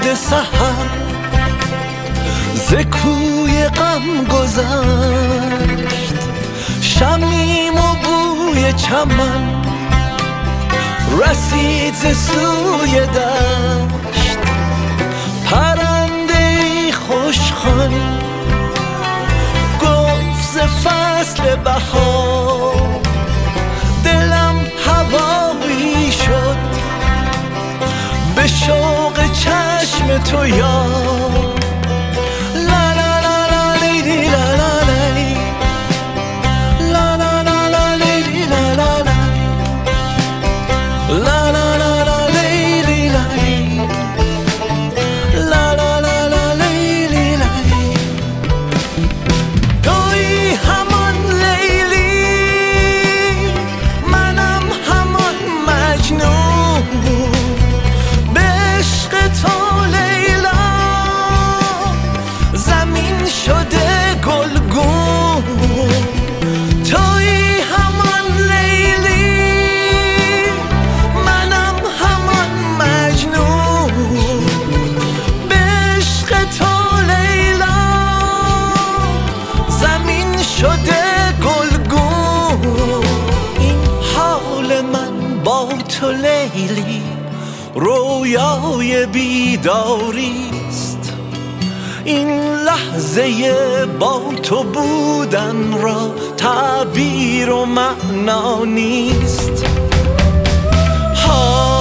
باد سحر ز کوی غم گذشت، شمیم و بوی چمن رسید ز سوی دشت. پرنده‌ای خوشخوان گفت ز فصل بهار، دلم هوایی شد به شوق چشم تو یار. لا لا لا لا لیلی لا لا لی، لا لا لا لا لیلی لا لا لی، لا لا لا لا لیلی لا لی، لا لا لا لا لیلی لا لی. تویی همان لیلی، منم همان مجنون، به عشق تو لیلا زمین شده گلگون. تویی همان لیلی، منم همان مجنون، به عشق تو لیلا زمین شده گلگون. این حال من با تو لیلی رویای بیداریست، این لحظه با تو بودن را تعبیر و معنا نیست.